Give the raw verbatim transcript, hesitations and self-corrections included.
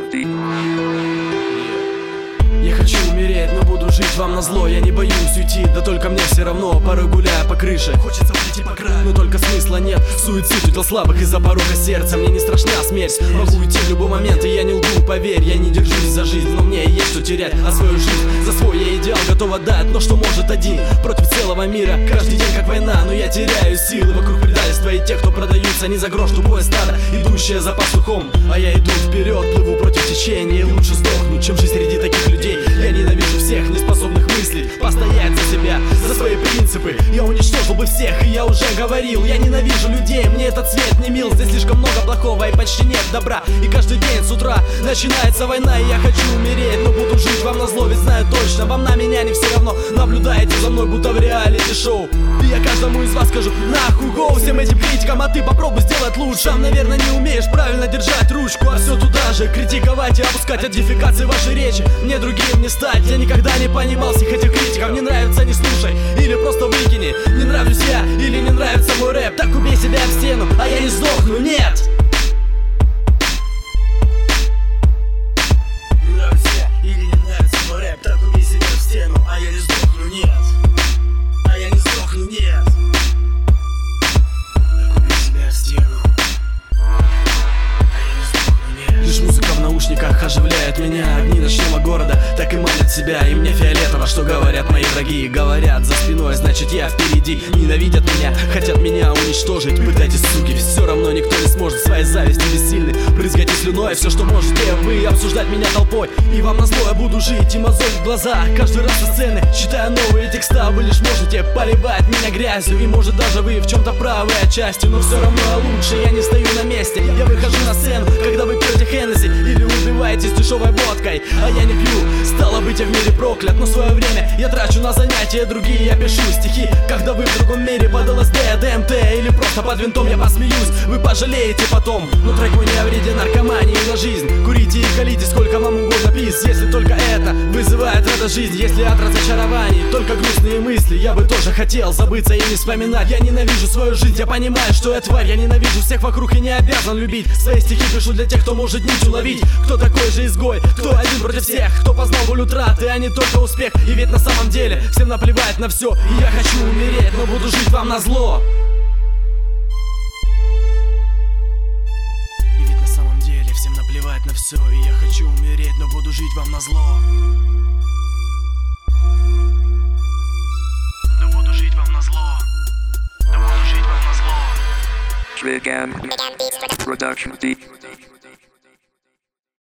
Production D. Я хочу умереть, но буду жить вам назло. Я не боюсь уйти, да только мне все равно. Порой гуляя по крыше, хочется пройти по краю, но только смысла нет. Суицид удел слабых из-за порога сердца. Мне не страшна смерть, могу уйти в любой момент. И я не лгу, поверь, я не держусь за жизнь, но мне есть что терять. А свою жизнь за свой я идеал готов отдать. Но что может один против целого мира? Каждый день как война, но я теряю силы. Вокруг предательства и тех, кто продаются не за грош. Тупое стадо, идущее за пастухом. А я иду вперед, плыву против течения. И лучше сдохнуть, чем жить среди таких людей. Я ненавижу всех неспособных мыслей постоять за себя, за свои принципы. Я уничтожил бы всех, и я уже говорил. Я ненавижу людей, мне этот свет не мил. Здесь слишком много плохого и почти нет добра. И каждый день с утра начинается война. И я хочу умереть, но буду жить вам назло. Ведь знаю точно, вам на меня не все равно. Наблюдаете за мной, будто в реалити-шоу. И я каждому из вас скажу: нахуй гоу всем этим критикам. А ты попробуй сделать лучше. Сам, наверное, не умеешь правильно держать ручку. А все туда же критиковать и опускать отдификации вашей речи. Мне другим не стать, я никогда не понимал всех этих критиков. Не нравится, не слушай, или просто выкини. Не нравлюсь я, или не нравится мой рэп. Так убей себя в стену, а я не сдохну, нет. Не нравлюсь я, или не нравится мой рэп. Так убей себя в стену, а я не сдохну, нет. А я не сдохну, нет. Так убей себя в стену. Лишь музыка в наушниках оживляет меня. Огни ночного города так и манят себя. И мне фиолетово, что говорят мои враги. Говорят за спиной, значит я впереди. Ненавидят меня, хотят меня уничтожить. Пытайтесь, суки, все равно никто не сможет. Своей зависти бессильны, брызгайте слюной. Все, что можете вы, обсуждать меня толпой. И вам назло я буду жить и мозоль в глаза. Каждый раз со сцены, читая новые текста. Вы лишь можете поливать меня грязью. И может даже вы в чем-то правы отчасти. Но все равно лучше я не стою на месте. Я выхожу на сцену, когда вы пьете Хеннесси или убиваетесь дешевой водкой. А я не пью, стало быть я в мире проклят. Но свое время я трачу на занятия другие. Я пишу стихи, когда вы в другом мире. Под ЛСД, ДМТ или просто под винтом я посмеюсь. Вы пожалеете потом. Но трек мой не о вреде наркомании на жизнь. Курите и колите сколько вам угодно пиз. Если только это вызывает радость жизнь. Если от разочарований только грустные мысли. Я бы тоже хотел забыться и не вспоминать. Я ненавижу свою жизнь, я понимаю, что я тварь. Я ненавижу всех вокруг и не обязан любить. Свои стихи пишу для тех, кто может нить уловить. Кто такой же изгой, кто один против всех. Кто познал волю траты, а не только успех. И ведь на самом деле всем наплевать на все. И я хочу умереть, но буду жить вам назло. И ведь на самом деле всем наплевать на все. И я хочу умереть, но буду жить вам назло. Но буду жить вам назло. Но буду жить вам назло. Trigan Production D.